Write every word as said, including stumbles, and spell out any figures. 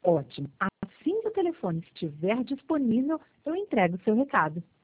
Ótimo. Assim que o telefone estiver disponível, eu entrego o seu recado.